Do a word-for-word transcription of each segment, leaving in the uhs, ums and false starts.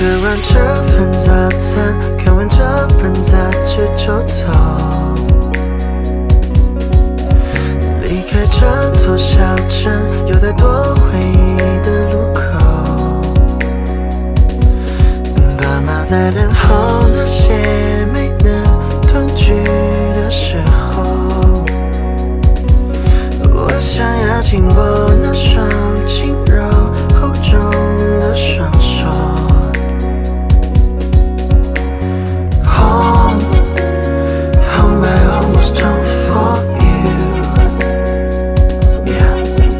吃完这份早餐，看完这本杂志就走，离开这座小镇，有太多回忆的路口。爸妈在等候那些没能团聚的时候，我想要紧握那双轻柔厚重的双手。Home, home I almost home for you. Yeah.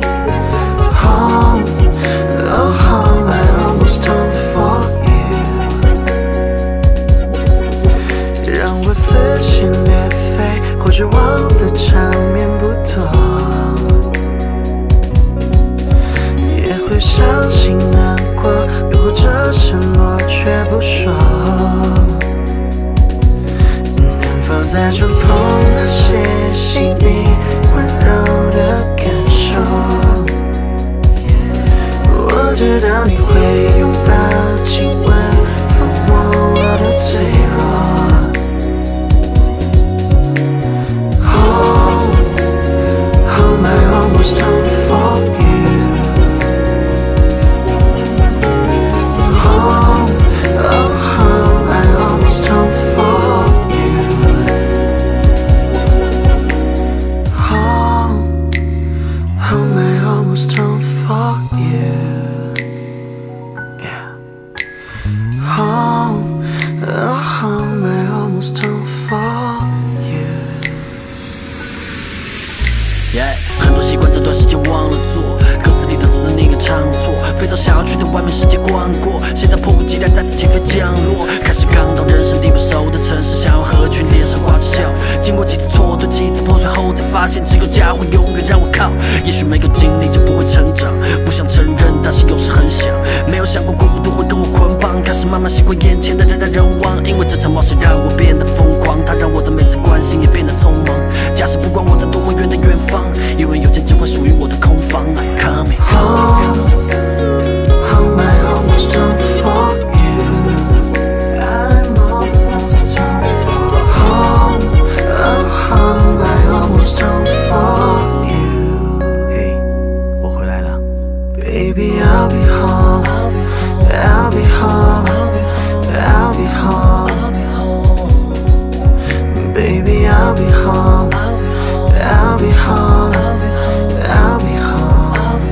Home, oh home I almost home for you. 让我撕心裂肺，或绝望的场面不多，也会伤心难过，又或者失落却不说。能否再触碰那些细腻温柔的感受？我知道你会拥抱亲吻抚摸我的脆弱。Home, home I almost home for you. Home, oh home I almost home for you. Home, home I almost home for you. Yeah. Home, oh home I almost home for you. Yeah, 很多习惯这段时间忘了做，歌词里的思念跟唱错，飞到想要去的外面世界逛过，现在迫不及待再次起飞降落，开始刚到人生地不熟的城市，想要合群，脸上挂着笑，经过几次错对，几次破碎后，才发现只有家会永远让我靠。也许没有经历就不会成长，不想承认，但是有时很想，没有想过孤独会跟我捆绑，开始慢慢习惯眼前的人来人往，因为这场冒险让我变得疯狂，它让我的每次关心也变得匆忙。假使不管我在多么远的远方，永远有间只会属于我的空房。I come home, home I almost home for you. I'm almost home for home, oh home I almost home for you. Hey, 我回来了 Baby I'll be home, I'll be home, I'll be home. Baby I'll be home, I'll be home, I'll be home.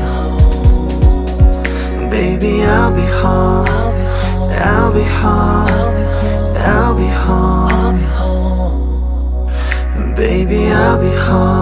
Baby I'll be home, I'll be home, I'll be home. Baby I'll be home.